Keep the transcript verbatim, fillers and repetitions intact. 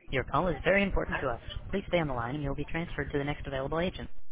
Your call is very important to us. Please stay on the line and you'll be transferred to the next available agent.